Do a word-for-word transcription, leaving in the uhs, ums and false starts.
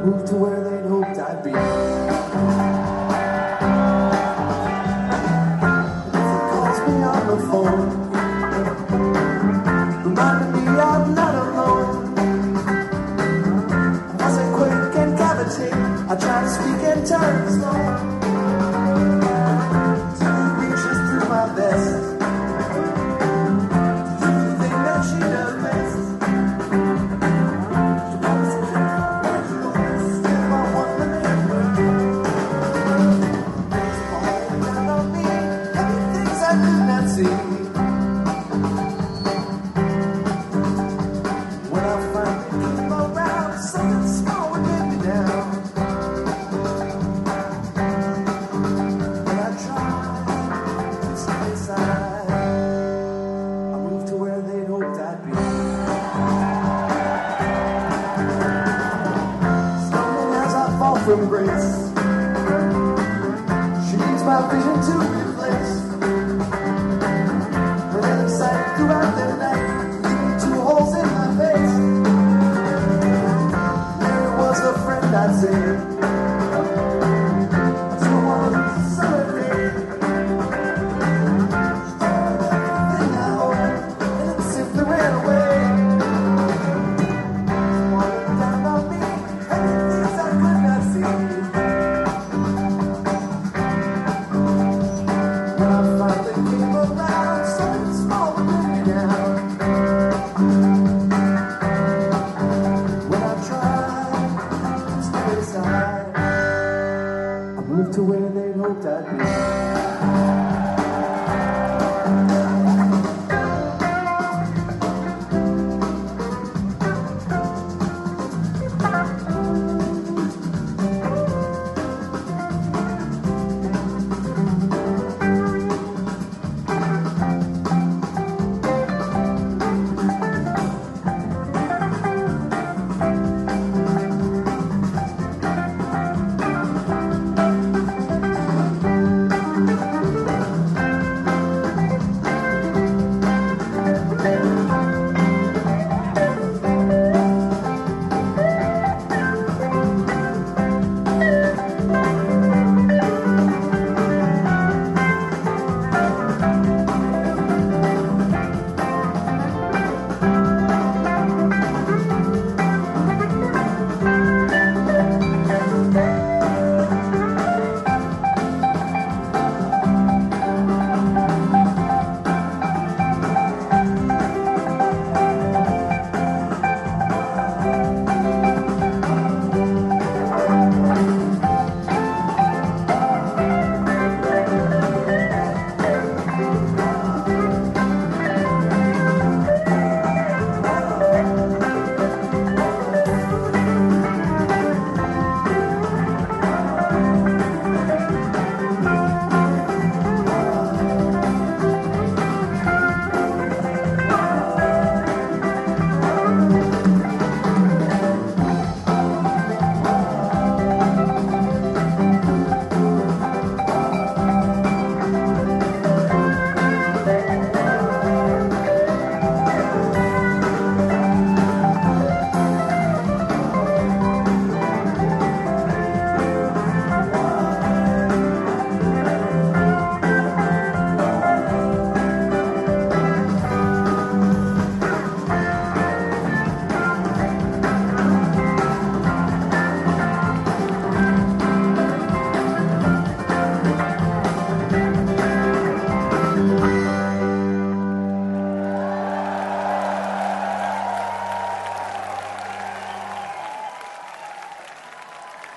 moved to where they'd hoped I'd be. On the phone, reminding me I'm not alone. I wasn't quick and cavitate, I tried to speak and turn slow. Two reaches through my vest, do the thing that she does best. Still I want to remember. Falling down on me, heavy things I could not see. When I finally came around, something small would get me down. And I tried to stay inside. I moved to where they'd hoped I'd be. Stumbling as I fall from grace, she needs my vision to replace. Throughout the night, leaving two holes in my face. There was a friend I'd say.